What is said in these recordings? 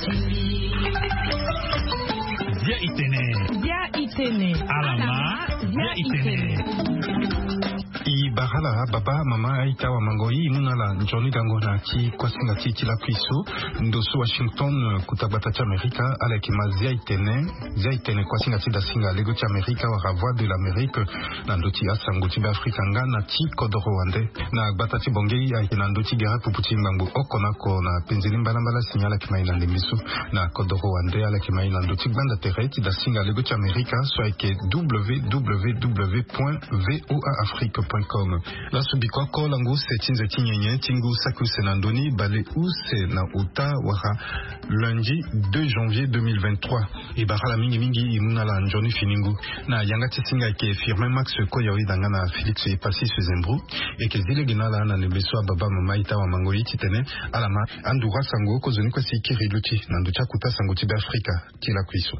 Zia itene. Alama. Zia itene. Ibahala baba mama aita wa mangoi munala njoni dango na ki kwa singa titi la kwiso ndosu Washington kutabata cha Amerika ala kima zia itene kwa singa tida singa lego cha Amerika wa voix de l'Amérique na ndoti asango tiba Afrika ngana ti kodoro wande na batati bongei aita na ndoti gara puputi mbangu okonako na penzeli mbala signala kima ina lemisu na kodoro wande ala kima ina ndoti gbanda tereti da singa lego cha Amerika soit ke www.voaafrique.com. La subikwa ko langu se chinze tinyenye tingu saku senandoni bale use na uta waka lundi 2 janvier 2023 ibara mingi imuna la njoni finingu na yanga tisinga ke firme max ko yawi danga na Felix Epasi Sezembru et ke zile ginala na nebeso baba mama ita wa mangoyi titene alama andura sango ko zoni ko sikiri luti na nducha kuta sango tibe Afrika tila kwiso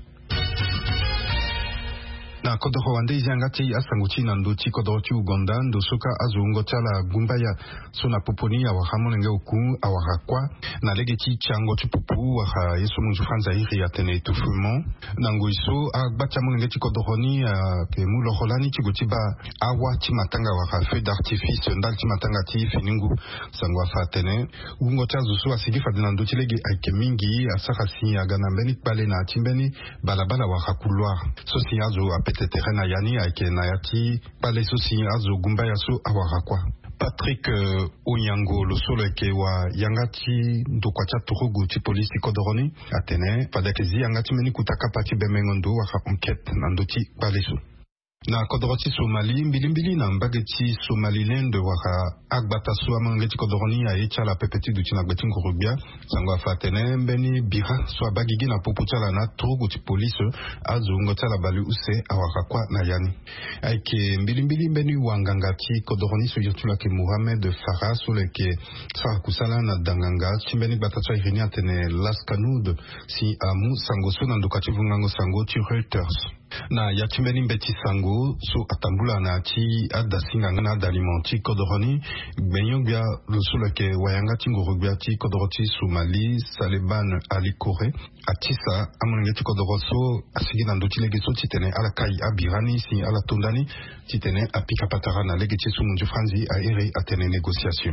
na kodoro wande izangati asanguchi na ndoti kodoro ti Uganda ndosoka azungo tala gumbaya sona poponi ya wahamonenge uku awarakwa na legeti chango ti pupu wa yeso munju franza iri atene tufumo nango iso agbacha monenge ti kodoro ni ke mulo holani ti gotiba awa ti matanga wa feu d'artifice ndal ti matanga ti finingu sango afatene ungo ta zuso asigi fadina ndoti lege ake mingi asaka si agana mbeni pale na timbeni balabala wa couloir so si azo terrain yani ake nayati pale sosi azo gumba yaso awarakwa Patrick Onyango lo solo ke wa yangati ndokwacha turugu ti polisi kodoroni atene padakezi yangati meni kutaka pati bemengondo wa enquête nandoti pale so na kodoroti Somali mbilimbili na mbageti Somaliland waka agbata so amangeti kodoroni ya echa la pepeti duti na gbeti ngorubia sango afatene mbeni bira so abagigi na popuchala na trugu ti police azu ngotala bali use awaka kwa na yani aike mbilimbili mbeni wangangati kodoroni so yotula ke Mohamed Farah so leke sa kusala na danganga chimbeni batacha irini atene laskanud si amu sango so na ndokati vungango sango ti Reuters na yachimbeni mbeti sango so atambula na ti adasinga ngana d'alimenti kodoroni benyobia lo solo ke wayanga tingorobia ti kodoroti Somali Saleban Ali Kore atisa amonenge ti kodoroso asigi na ndoti lege so titene ala kai abirani si ala tondani titene apika patara na lege ti sumunju franzi a ere atene négociation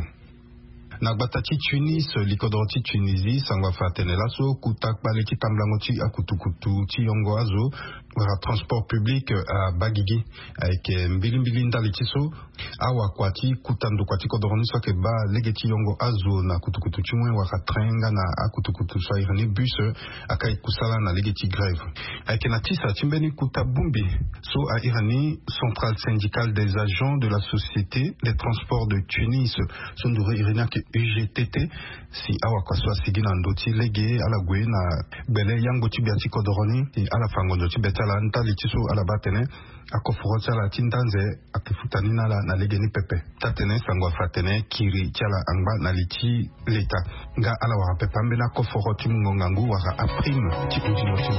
na batati Tunis likodoroti Tunisie sangwa fatene laso kutak bale ti tamblango ti akutukutu ti yongo azo wa transport public a Bagigi avec mbili ndali ti so awa kwati kutandu kwati kodoroni so ke ba lege ti yongo azo na kutukutu ti mwe wa trenga na akutukutu so irani bus akai kusala na lege ti grève avec na tisa timbeni kutabumbi so a irani centrale syndicale des agents de la société des transports de Tunis so ndure irina ke UGTT si awa kwa so sigina ndoti lege ala gwe na bele yango ti biati kodoroni ala fangondo ti betala ntali ti so ala batene akoforo ti ala tindanze akifutani na lege ni pepe tatene sango afatene kiri ti ala angba na li ti leta nga ala wara pepe ambe na koforo ti mungongangu wara aprime ti undino ti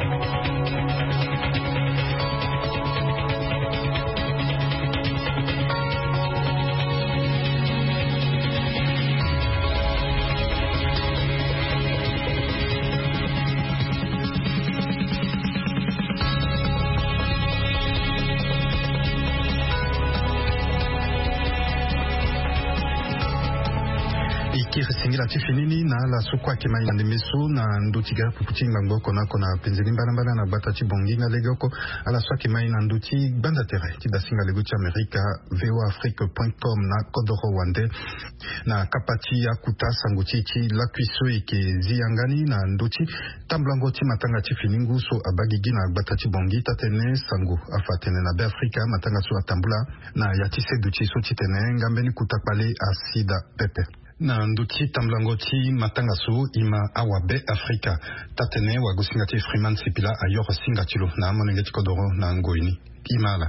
la tifinini na la sukwa ke mai ndemeso na ndoti ga puputi ngango kona penzeli mbala na batati bonginga legoko ala swake mai na ndoti banda terre ti dasinga lego ti Amerika voaafrique.com na kodoro wande na kapati ya kuta sanguti ti la kuiso ke ziangani na ndoti tamblango ti matanga ti finingu so abagigi na batati bongi tatene sango afatene na be Afrika matanga so atambula na yati sedu ti so titene ngambeni kuta pale asida pepe na nduti tamblango ti matanga so ima awabe Afrika tatene wa gosingati Freeman Sipila ayor singatilo na monenge ti kodoro na ngoini imala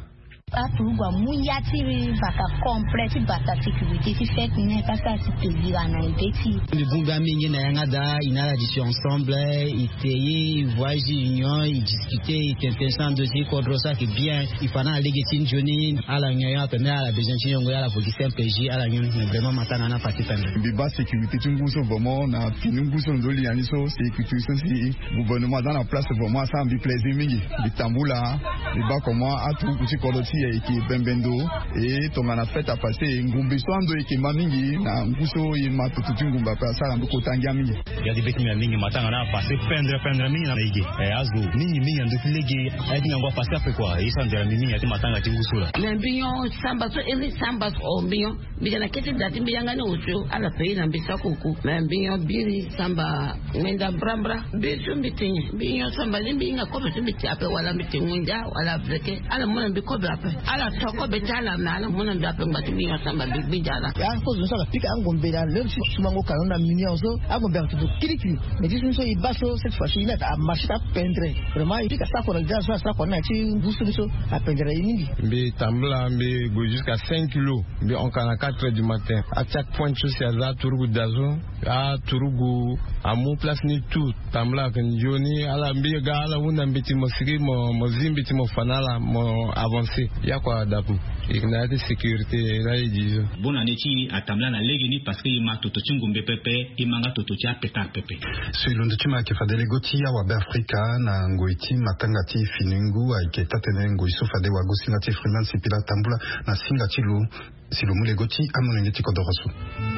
Apurugwa muyati bata complete bata sécurité qui fait qu'on n'est pas ça c'est plaisir à naïbeti. Le Bunga mingi na yangada ina la discussion ensemble iteye voyage union et discuter intention de dire kodrosa qui bien il fana legetin joni ala nyoya pena ala bejanchi ngo ala police MPJ ala nyon vraiment matana na parti pembe. Biba sécurité tunguso vraiment na tunguso ndoli aniso sécurité c'est gouvernement dans la place vraiment ça me plaisir mingi. Bitambula biba comment a tout kuti kodoti et qui bembendo et tongana fête à passer ngumbi swando et qui mamingi na nguso y matutu ngumba pa ça ndo kotangia mingi. Ya di beti mingi matanga na passer pendre mingi na lege. Azu mingi ndo lege adi ngwa passer pe quoi isa ndera mingi ati matanga tingusula. Mbinyo samba so eli samba o mbinyo bijana kete dati mbiyanga no ucho ala pe na mbisa kuku. Mbinyo biri samba ngenda brambra bisu mbitinye. Mbinyo samba limbinga ko bisu mbiti ape wala mbitingunja wala breke ala mona mbiko brape. Ala toko betala na ala mona ndape ngati mbinyo samba bijala. Ya ko zo sala pika ngombela le sumango kanona minyozo agombela tout kiriki. Mais dis so ibaso cette fois-ci il a marché à peindre. Vraiment il ka sa ko déjà ça ko na chi busu à peindre yingi. Mbe tambla mbe go jusqu'à 5 kilos mbe on kana 4h du matin à chaque point de chose à turugu dazo a turugu à mon place ni tout tambla kan joni ala mbe ga ala wunda mbiti mo sigi mo zimbiti mo fanala mo avancer ya kwa dapu igna de sécurité na yidizo bona neti atambla na legeni parce que ma toto chingumbe pepe imanga toto cha peta pepe selon de chima ke fadele goti ya wa Afrika na ngoiti matangati finingu aiketa tenengo isofade wa gosingati freelance pila tambula na singati lu silumule goti amonengeti kodoroso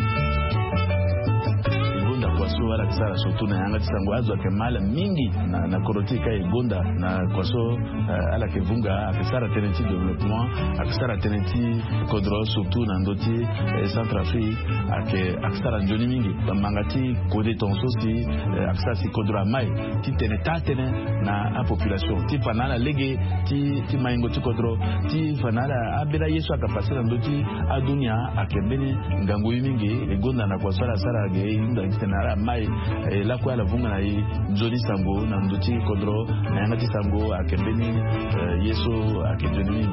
kwaso wala kisara sotu na yanga tisango azo akemala mingi na korotika igonda na kwaso ala kevunga akisara tenenti development akisara tenenti kodro surtout na ndoti Centrafrique akisara njoni mingi mangati kode tonso si akisara si kodro mai ti tenetane na a population ti fanala lege ti maingo ti kodro ti fanala abela yesu akapasira ndoti adunia akembeni ngango mingi igonda na kwaso ala sara ge inda na mai la kwa la vunga na nzoni sango na nduti kodro na yanga tisango akembeni yeso akejoni.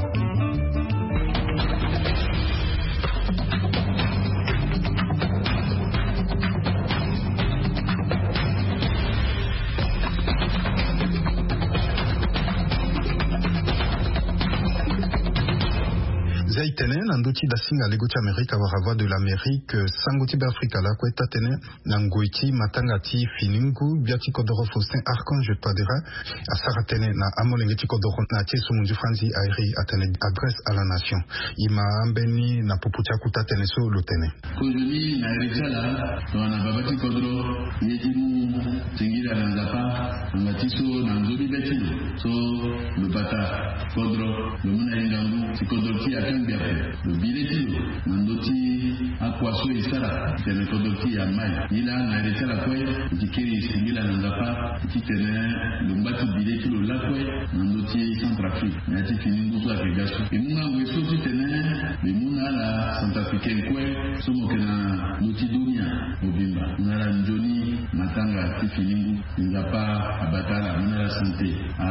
Zaitene nanduti dasinga legoti Amerika warava de l'Amérique sangoti Afrika la kweta tene nangoiti matangati finingu biati kodoro Faustin Archange Padera asara tene na amolengeti kodoro na tieso munju franzi airi atene adresse à la nation ima ambeni na pupucha kuta tene so lotene kujuni na erechala tona babati kodoro yetimu tingira na zapa ngatiso na nzuri beti so lupata kodoro lumuna ingangu kodoro ti akan le bileti mandoti akwaso isara tene kodoti ya mai ila na retala kwe dikiri singila nzapa kitene lumbati bileti lo lakwe mandoti Centrafrique na tifiningu kwa kegaso imuna weso titene limuna la Centrafricaine kwe somo kena noti dunia mobimba nara njoni matanga tifiningu nzapa abatala nara santé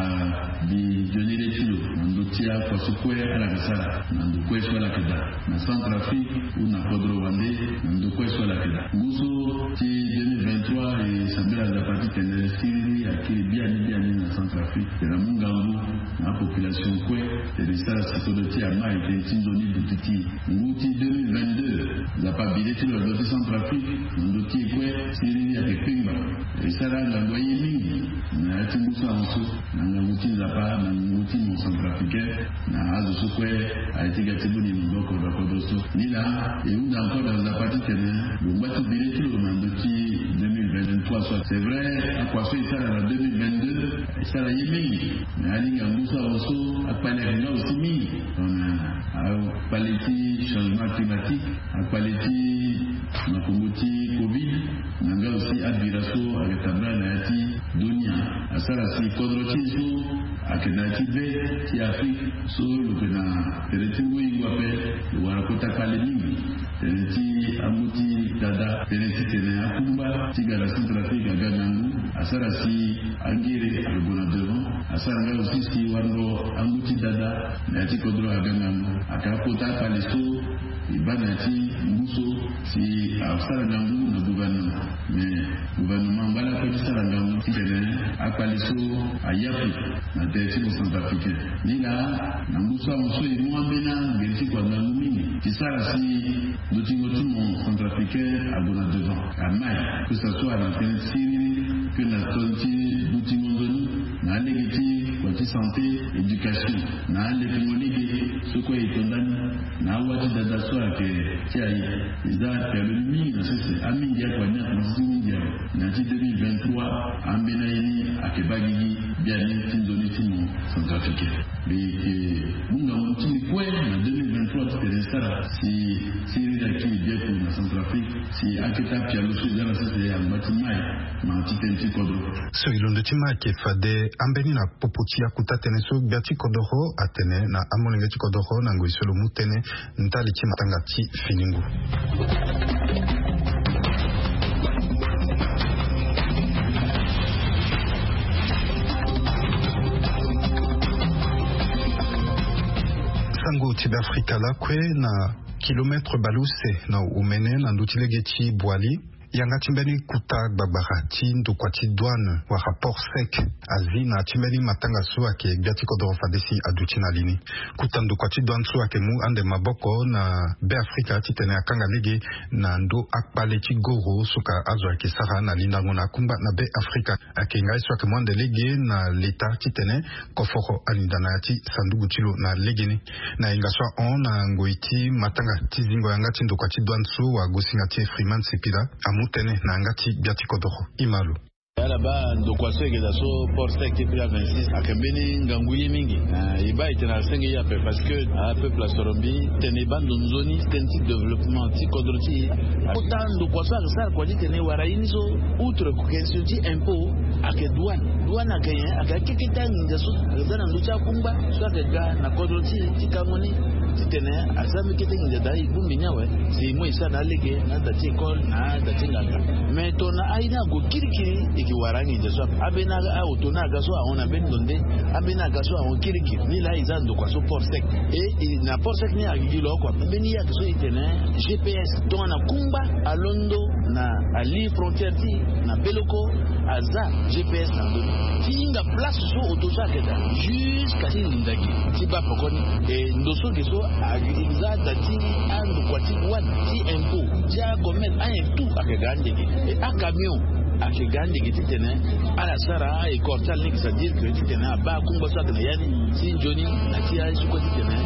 a di joni retilo mandoti akwaso kwe ala kasara kwe swala keda na Centrafrique ou na kodro wande ndo kwe swala keda nguso ti 2023 et sambela la partie tenestiri akili bien na Centrafrique de la mungangu na population kwe de sala sitodoti ama et tinzoni butiti nguti 2022 la pabilité de la Centrafrique ndoti kwe siri ya kepimba et sala la ngoyi mingi na tingusa onso na nguti za pa na nguti mo Centrafricain na azo kwe a été tibuni mboko ba kodoso nila et on a encore dans la partie tene le mbatu bileti le mandoti 2023 c'est vrai à quoi ça dans 2022 ça la yemi mais ali ngambusa oso akpane nga aussi mi on a paleti changement climatique akpaleti makomoti covid nanga aussi adiraso avec tabla na yati dunia asara si kodrotiso akenati be ti Afrique so le na teretingo ingwape warakota pale mingi tereti amuti dada tereti tene akumba tigala Centrafrique aganangu asara si angire le bona devant asanga aussi si wando anguti dada na ti kodro aganango akapota palesto ibanati mbuso si afsara nangu na gouvernement bala ko sara nangu tene apalesto ayapi na tete mo Centrafricain nila na mbuso amoso imwambena ngeti kwa nangu mingi kisara si dotingo tumo Centrafricain a dona 2 ans à mai que ça soit à l'antenne Syrie que na tonti dotingo ndoni na legiti kwa santé éducation na lekomolege soko itondani na wati dada soa ke tiai iza pelumi na sese amindia kwa na sindia na 2023 ambena ini akebagigi biani tindoni timo Centrafricain bi munga mutini kwe na 2023 terestara si Syrie qui est pour la Centrafrique si aketa pialo sudana sese ya matimai ma titenti kodro so ilondo tima ke fade ambeni na popotia kutatene so biati kodoro atene na amonenge ti kodoro na ngoi solo mutene ntali ti matanga ti finingu sango ti Afrika la kwe na kilometre baluse na umene na ndutilege ti Bwali yanga timbeni kuta gbagbara ndo kwa ti douane wa rapport sec azina timbeni matanga suwa ke biati kodoro fadesi aduchi na lini kuta ndo kwa ti douane suwa ke mu ande maboko na be Afrika titene akanga lege na ndo akpale ti goro suka azwa ke sara na lindango na kumba na be Afrika ake ngai suwa ke mwande lege na leta titene koforo anindana ti sandugu tilo na legeni na inga suwa on na ngoiti matanga tizingo yanga ti ndo kwa ti douane suwa gosinga ti Freeman Sepila mutene na ngati biati kodoro imalu Là-bas, donc quoi c'est que ça so port sec qui pris à 26 à Kembeni ngangouye mingi iba itena 5 ya parce que à peuple la Sorombi tene bande zone stentic développement ti kodroti autant de quoi ça quoi dit tene waraini so outre question ti impôt à que douane à gagner à quelque temps ngaso dans nducha kumba so que ga na kodroti ti kamoni ti tene azami kete ngada ibumbi nyawe si moi ça na lege na dati école na dati ngaka mais tona aina go kirikiri warangi jeso abena auto na gaso aona bendonde abena gaso a kiriki ni la izando kwa so port sec et na port sec ni agilo kwa beni ya gaso itene GPS to na kumba alondo na ali frontière ti na beloko aza GPS na ndo tinga place so auto sa keda jusqu'à ndaki ti ba pokoni et ndoso geso agiza dati ando kwa ti douane ti impôt ja commerce a tout akegande et a camion akigandi kititene ala sara e kortal ni c'est-à-dire que titene aba kumba sa tene yani si joni na tia suko titene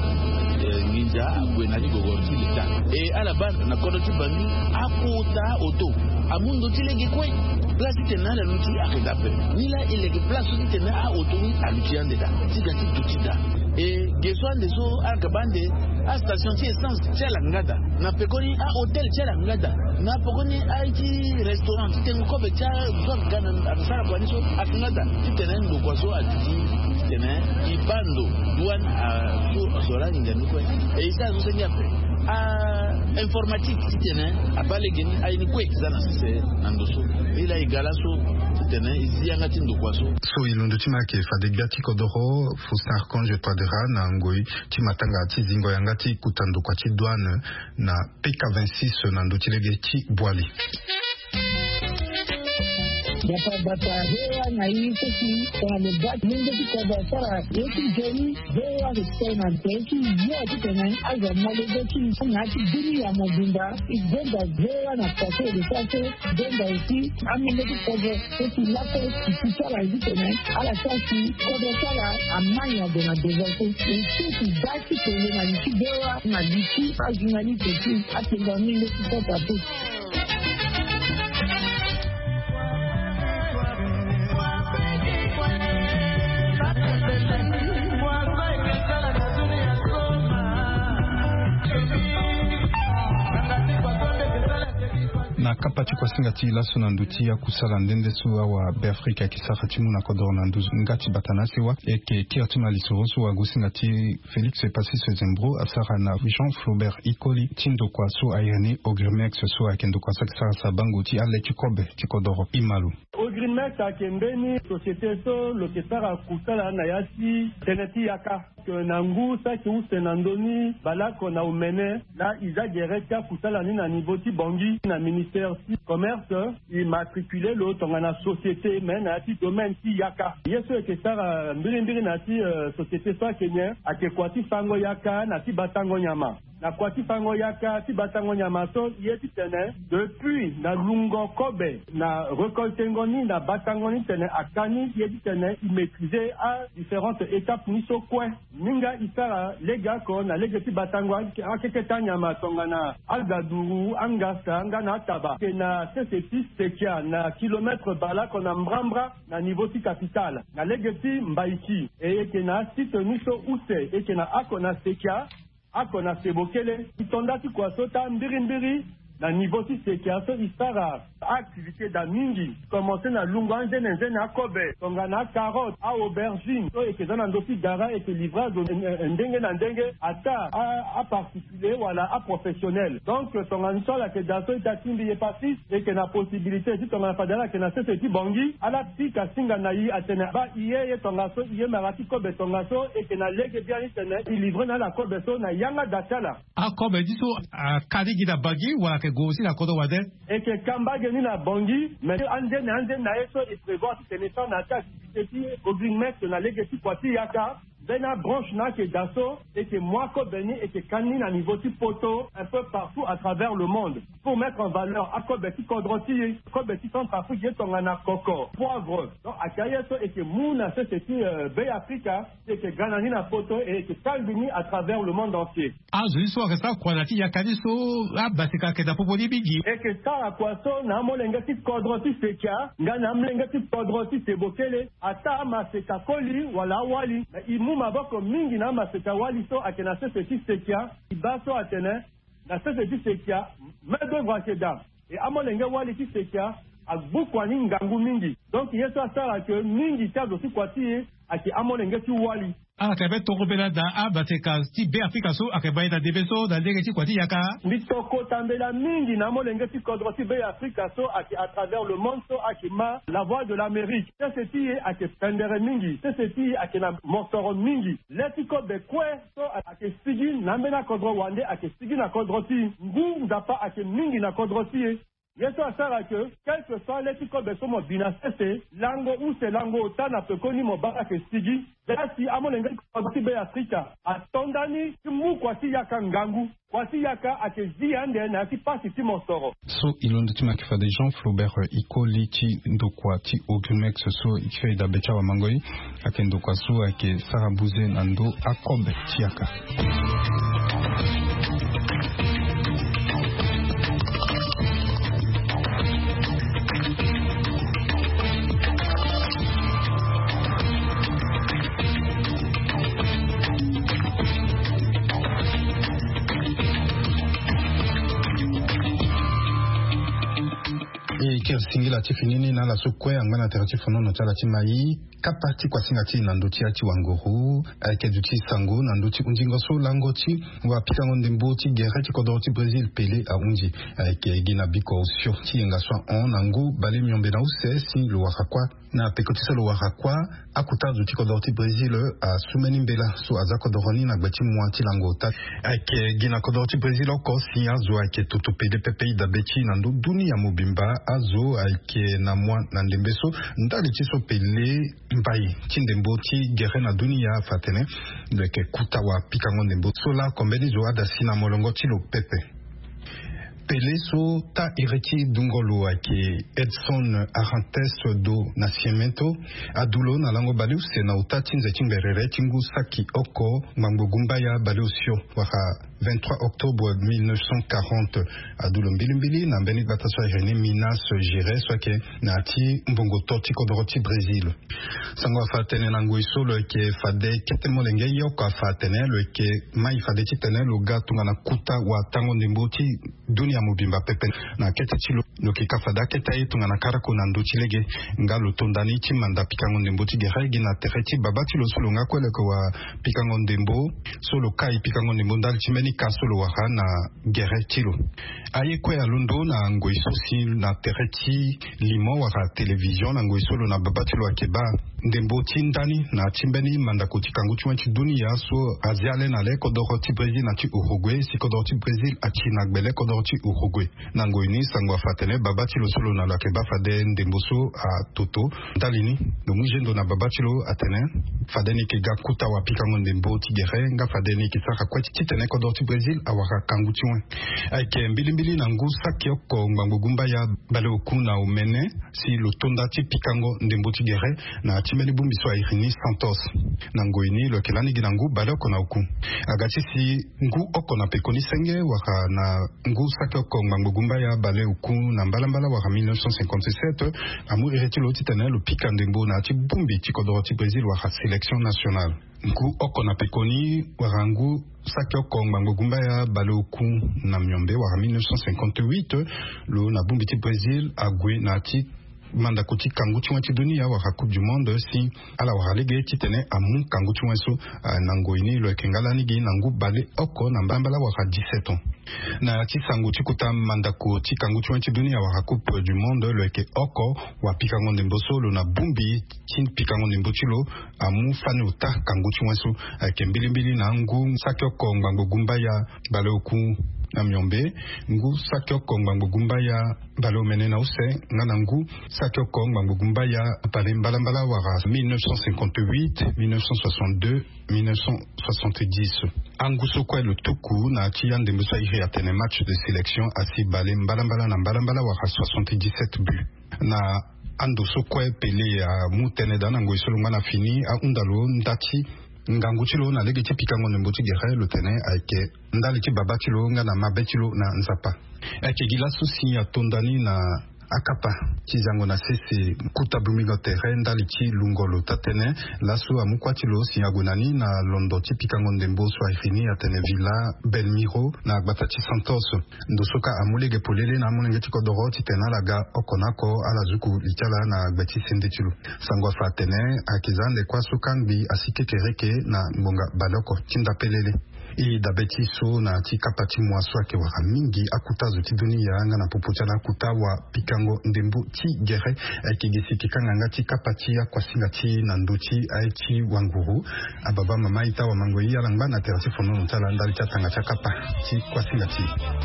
nginja abwe na digogorti lita e ala ban na kodo tibani apota auto amundo tilege kwe place titene la luti akidape nila ilege place titene a auto ni alutiande da tigati tutida e geswande so akabande a station ti essence tela ngada na pekoni a hotel tela ngada na pekoni a iti restaurant titengo kobe cha zon gana abisara kwa niso akingada titene ndo kwa so atiti titene ibando douane a so sola ngani kwa e isa so sengi apre a informatique titene abale geni a ini kwe zana sise nandoso ila igalaso titene izianga tindo kwa so ilondo timake fadegati kodoro Faustin Archange Twadera na ngoi timatanga tizingo yangati kutandu kwa ti douane na PK26 na ndotilege ti Bwali bata hewa na hii sisi kwa mbaki mingi kwa biashara yetu jeni hewa kitena teki yote tena aza malezi na kidini ya mobimba igenda hewa na pase de pase denda ici amene kwa yetu lapo kitara hivi tena ala sasa kwa sala amanya dona developo ici baki kwa na kidewa na diki ajinali teki atenga mingi kwa papo na kapati kwa singati laso na nduti ya kusala ndende suwa wa Beafrika kisaka timu na kodoro na nduzu ngati batanasi wa eke kia tuma lisorosu wa gusingati Félix Pacis Zembro asara na Jean Flaubert Ikoli tindo kwa su ayane Ogrimex suwa kendo kwa sakisara sabangu ti ale chikobe tikodoro imalu au Greenmex à Kembeni société so le kesara kusala na yasi teneti yaka que nangu ça qui ou senandoni bala kona umene là isa gereka kusala ni na niveau ti bongi na ministère du commerce il matriculé le tongana société mais na ti domaine ti yaka yeso kesara mbiri na ti société so Kenya akekwati fango yaka na ti batango nyama na kwati fango yaka ti batango nyama so yeti tene depuis na lungo kobe na récolte ngoni na batango ni tene akani yeti tene il maîtrisait à différentes étapes ni so kwe ninga isara lega ko na lega ti batango akeke tanyama tongana algaduru angasa ngana taba na CC6 tekia na kilomètre bala ko na mbrambra na niveau ti capital na lega ti mbaiki et que na site ni so use et que na akona tekia akona sebokele itondaki kwa sota mbiri na niveau ti sekiaso isara activité da mingi commencer na lunga nzene na kobe tonga na carotte a aubergine to ekezana ndoki gara et livrage ndenge na ndenge ata a particulier wala a professionnel donc tonga nsola ke daso itatimbi ye pasi et que na possibilité si tonga fadala ke na sese ti bongi ala tika singa na yi atena ba iye tonga so iye marati kobe tonga so et que na lege bien itene il livre na la kobe so na yanga datala a kobe diso a kadi gida bagi wala ke gosi na kodo wade et que kamba geni na bongi mais ande na eso et prévoir que naissance na activité au Greenmex na legeti kwati yaka bena branche na ke daso et que moi ko beni et que kani na niveau ti poto un peu partout à travers le monde pour mettre en valeur à ko beti kodroti ko beti centre Afrique tonga na koko poivre donc akaya so et que muna c'est be Africa et que ganani na poto et que kalbini à travers le monde entier je so que ça kwanati yakani so basika ke da popoli bigi et que ça à quoi so na molenga ti kodroti sekia ngana mlenga ti kodroti sebokele ata maseka koli wala wali maboko mingi na maseka wali so akena sese ti sekia ibaso atene na sese ti sekia medo gwakeda et amolenge wali ti sekia agbukwani ngangu mingi donc yeso asala ke mingi tazo ti kwati aki amolenge ti wali ala kebe toko bela da baseka ti be Afrika so akeba ida debeso da ndenge ti kwati yaka bitoko tambela mingi na molenge ti kodro ti be Afrika so aki à travers le monde so aki ma la voix de l'Amérique c'est ti aki pendere mingi c'est ti aki na mosoro mingi letiko be kwe so aki sigi na mena kodro wande aki sigi na kodro ti ngu ndapa aki mingi na kodro ti yeso asara que quel que soit l'éthique de somo binasese lango ou c'est lango tana pekoni mo baka ke sigi dasi amolenga ko be Afrika atondani mu kwati yaka ngangu kwati yaka akezi ande na ti pasi ti mosoro so ilondo ti makifa de Jean Flaubert ikoli ti ndokwa ti au Greenmex so ikfe da becha wa mangoi akendo kwa so ake sarabuze nando akobe ti yaka singila tifinini na la sokwe angana teratifu nono chala timai kapati kwa singati na ndoti ati wangoru keduti sango na ndoti unjingo so langoti wa pikango ndemboti gereti kodoti Brésil pele a unji ke gina biko surti nga so on nangu bale myombe na usesi lo wakakwa na pekotisa lo wakakwa akuta duti kodoti Brésil a sumeni mbela so azako doroni na gbati mwati langota ke gina kodoti Brésil ko sinya zo ke toto pede pepe da beti na ndo dunia mobimba azo ke na mwa na ndembeso ndali tiso pele mbai tindembo ti gere na dunia fatene de ke kutawa pikango ndembo sola kombeni zo ada sina molongo ti lo pepe pele so ta ireti dungolo ake Edson Arantes do Nascimento adulo na lango baliu se na utati nze timberere tingu saki oko mambugumbaya baliu sio waka 23 octobre 1940 adulo mbilimbili na mbeni bataswa René Minas Gire swake na ti mbongo toti kodoroti Brésil sango fatene na nguiso le ke fade kete molenge yoko fatene le ke mai fade ti tene lo gatunga na kuta wa tango ndemboti dunia mobimba pepe na kete chilo loki kafada keta itunga na karako na ndo chilege ngalo tondani chimanda pikango ndembo tigere gina tereti babati lo solo ngakwele ko wa pikango ndembo solo kai pikango ndembo ndal chimeni kasolo wa na gere chilo aye kwe alundo na ngoiso si na tereti limo wa television na ngoiso lo na babati lo akeba ndembo tindani na chimbeni manda ko tikango chwanchi dunia so aziale na le kodoro ti Brazil na ti Uruguay si kodoro ti Brazil a China gbele kodoro ti Uruguay na ngoini sangwa fatene babati lo solo na lakeba fade ndembo so a toto dalini do mujendo na babati lo atene fadeni ke gakuta wa pikango ndembo tigere nga fadeni ke saka kwati titene kodoro ti Brazil awaka kangu tiwen ake mbilimbili na ngu sakyo ko ngangugumba ya bale okuna umene si lo tonda ti pikango ndembo tigere na chimeli bumbi so Irini Santos na ngoini lo kelani ginangu bale okona oku agati si ngu okona pekoni senge waka na ngu sakyo ko ngangugumba ya bale oku na mbala waka 1957 amu eretilo titene lo pika ndembo na ti bumbi ti kodoro ti Brazil waka sélection nationale ngu okona pekoni warangu sakyo ko ngangugumba ya bale oku na myombe waka 1958 lo na bumbi ti Brazil agwe na ti manda kuti kangu chwa ti dunia wa Coupe du Monde si ala wa lege titene amu kangu chwa so nango ini lo kengala ni gi nangu bale oko na mbambala wa 17 ans na ti sangu ti kuta manda ko ti kangu chwa ti dunia wa Coupe du Monde lo ke oko wa pikango ndembo solo na bumbi ti pikango ndembo ti lo amu fani uta kangu chwa so ke mbilimbili na ngu sakyo ko ngango gumba ya bale oku na myombe ngu sakyo ko ngango gumba ya balo mene na use ngana ngu sakyo ko ngango gumba ya pale mbala wa 1958 1962 1970 angu sokwe le tuku na ti yande musa ire atene match de sélection asi bale mbala na mbala wa 77 buts na ando sokwe pele ya mutene dana ngo isolo ngana fini a undalo ndati ngangu chilo na lege ti pikango ndembo ti gere lo tene ayeke ndali ti baba ti lo nga na mabe ti lo na nzapa ayeke gi laso si atondani na akapa ti zango na sese kuta bumingo tere ndali ti lungolo tatene laso amukua ti lo si agunani na londo ti pikango ndembo so Irini atene villa Belmiro na agbata ti Santos ndo soka amulege polele na amulenge ti kodoro ti tene alaga okonako ala zuku li ti ala na agbe ti sende ti lo sango afa atene ayeke za ndekua so kangbi asi kekereke na ngbonga baloko ti ndapelele i dabeti so na ti kapati mwaso ake waka mingi akuta zo ti dunia nga na popo ti ala akuta wa pikango ndembo ti gere ayeke gi siki kanganga ti kapati akuasinga ti na ndö ti aye ti wanguru ababa mama ita wa mango ye ala ngba na tere ti fonono ti ala ndali ti atanga ti akapa ti kuasinga ti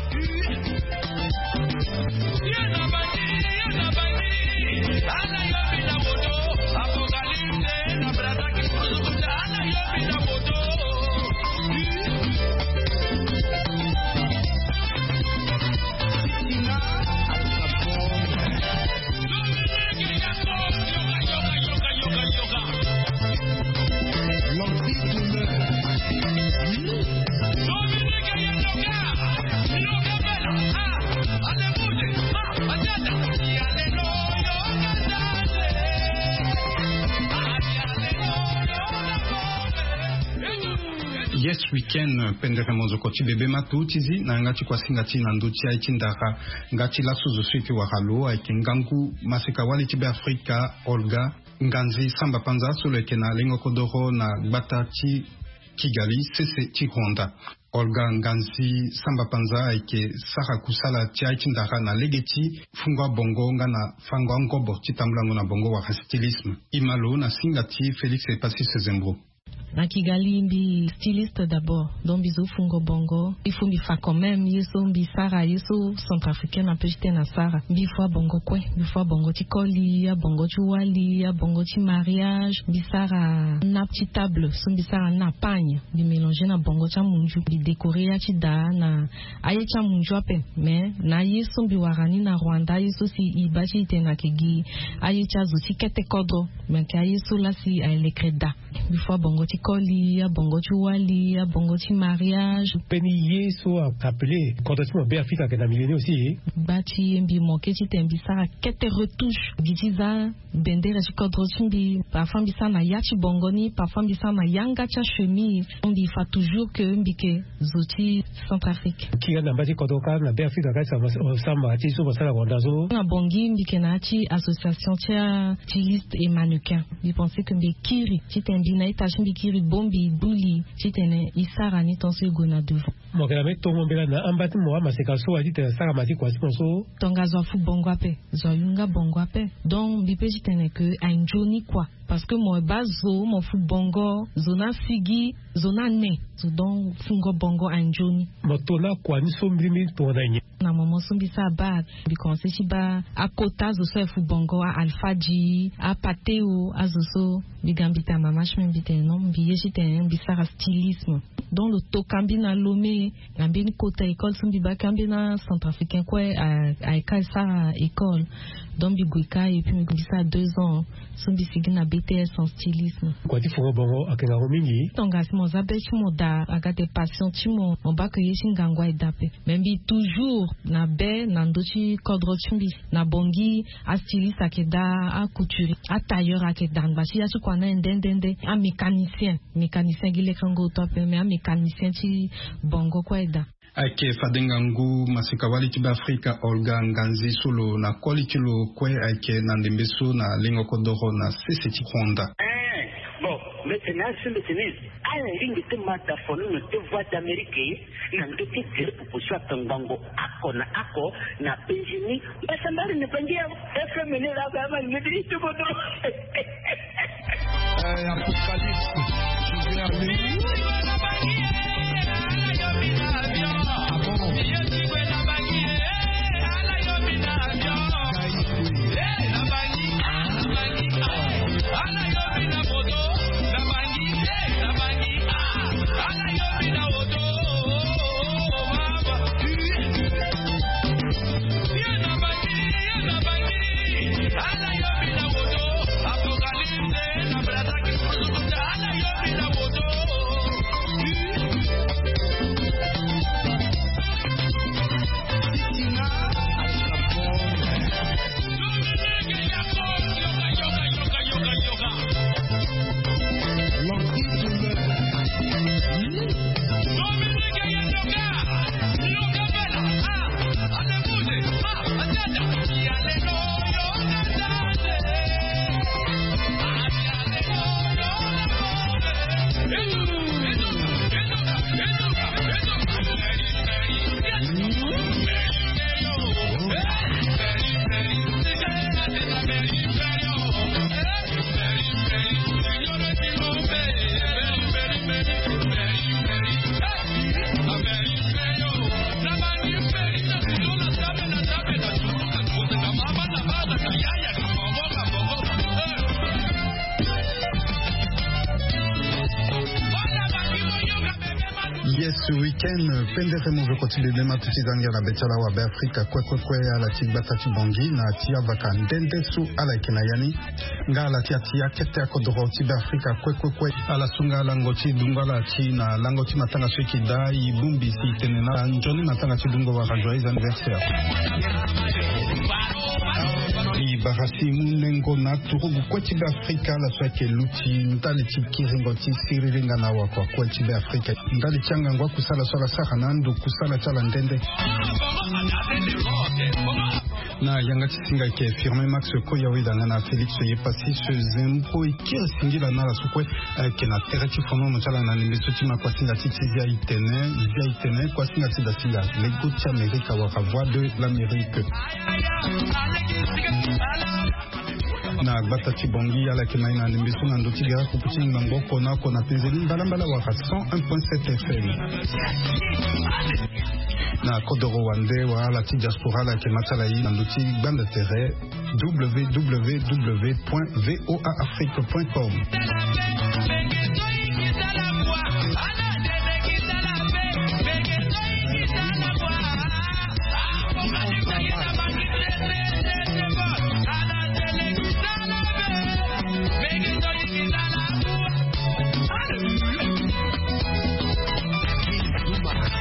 yes weekend pendere mozo koti bebe matu tizi na ngati kwa singati na nduti ai tindaka ngati la suzo switi wa halo ai kingangu masika wali tibe Afrika Olga nganzi samba panza solo kena lengo kodoro na gbata ti Kigali sese ti Rwanda Olga nganzi samba panza aike saka kusala ti ai tindaka na legeti fungwa bongo nga na fangwa ngobo ti tamblango na bongo wa stylisme imalo na singati Félix Epassi Zembro na Kigali mbi styliste d'abord donc biso fungo bongo ifumbi fa quand même yeso mbi sara yeso centrafricaine un peu j'étais na sara mbi fois bongo kwe mbi fois bongo ti koli ya bongo ti wali ya bongo ti mariage mbi sara na petite table so mbi sara na pagne mbi mélanger na bongo ti munju mbi décorer ya ti da na aye ti munju ape mais na yeso mbi warani na Rwanda yeso si iba ti ite na kegi aye ti azo ti kete kodro mais ke aye so la si aye le kreda Before bongo ti koli, a bongo ti wali, a bongo ti mariage. Peni yeso a appelé contestement Béafrika que na millénaire aussi. Bati mbi moke ti tembi sara kete retouche. Gitiza bendera ti kodro mbi parfois mbi sa na yachi bongo ni, parfois mbi sa na yanga cha chemise. Mbi fa toujours que mbi ke zoti Centrafrique. Qui na bati kodro ka na Béafrika ka sa ma ti so basala wandazo. Na bongi mbi ke na ti association ti liste et mannequin. Mbi pensais que mbi kiri ti tembi na itachi mbi kiri bombi buli ti tene isara ni tonso gona devant. Mo kala me tongo mbela na ambati mo ma seka so adi te sara mati kwa so. Tonga zo fu bongo ape, zo yunga bongo ape. Donc mbi pe ti tene que a njoni quoi. Parce que moi bazo mon fu bongo zona figi zona ne zo don fungo bongo anjoni motona kwa ni so mbrimi to na nye na maman sombi sa ba bi commencer ci ba a kota zo so fu bongo a alfaji a pateo a zo so bi gambita mama chemin bi ten non bi yeji ten bi sara stylisme dans le tokambi na lomé gambi ni kota école sombi ba kambi na centrafricain quoi a école ça école donc bi guika et puis mi ça 2 ans sombi sigina BTS en stylisme. Quoi tu fais bongo akena romingi? Tonga si mon zabe chimo da agate passion chimo on ba que yeshi ngangwa idape. Membi toujours na be na ndochi kodro chimbi na bongi a styliste akeda a couturier a tailleur akeda bashi ya kwa na ndende a mécanicien gile kango top mais a mécanicien chi bongo kwa ida. Ake fadengangu masika wali tiba Afrika Olga Nganzi solo na quality lo kwe ake na ndembeso na lingo kodoro na sese ti Rwanda. Bon, maintenant je me tenais à la ligne de mataphone de voix d'Amérique na ndoki tire proposition tangango ako na Benjamin basambari ne pangia FM ne la kama ngidi tu bodo. Apocalypse. Ce week-end, pendere mo vekoti de dema tuti zangia la betala wa Afrika kwe ala tibata tibangi na tia vaka ndende su ala ikena yani nga ala tia kete akodoro tibe Afrika kwe ala sunga langoti dunga la ti na langoti matanga swiki da ibumbi si tenena njoni matanga ti dunga wa joyeux anniversaire. Ibarasi munengo na turugu kwa tibe Afrika la swake luti ntali tikiringo ti siriringa na wakwa kwa tibe Afrika ndali changa ngwa kusala sola saka nando kusala chala ndende na yanga tisinga ke firme Max Koya widanga na Felix Yepasi ce zempo ikiri singila na la sukwe ke na tereti fono no chala na nimbeso tima kwa singa titizia itene kwa singa tidasinga lego ti Amerika wa voix de l'Amérique na gbata tibongi ala ke na nimbeso na ndoti gara kuputi ngango kona penzeli mbala wa 101.7 FM na kodoro wande wa ala ti diaspora la ke matala yi na ndoti bande terre www.voaafrique.com.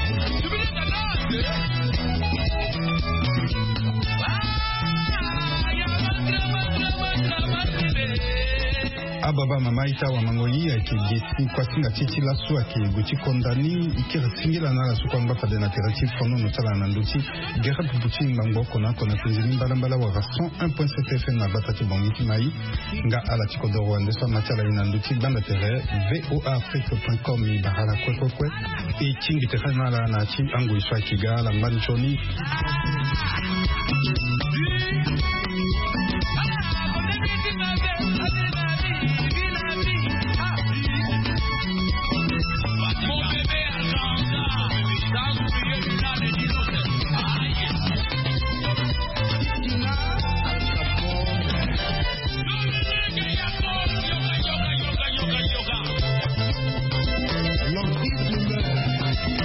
Ababa mama ita wa mangoi ake gesi kwa singa chichi lasu ake guchi kondani ikira singila na lasu kwa mba fadena terati fono notala na nduchi gera pupuchi mbango kona kunzini mbala wa 101.7 FM na batati bongiti mai nga ala chikodoro wa ndeso machala ina nduchi banda tere voafrique.com ibahala kwe e chingi tere nala na chi angu iswa kiga la mbani choni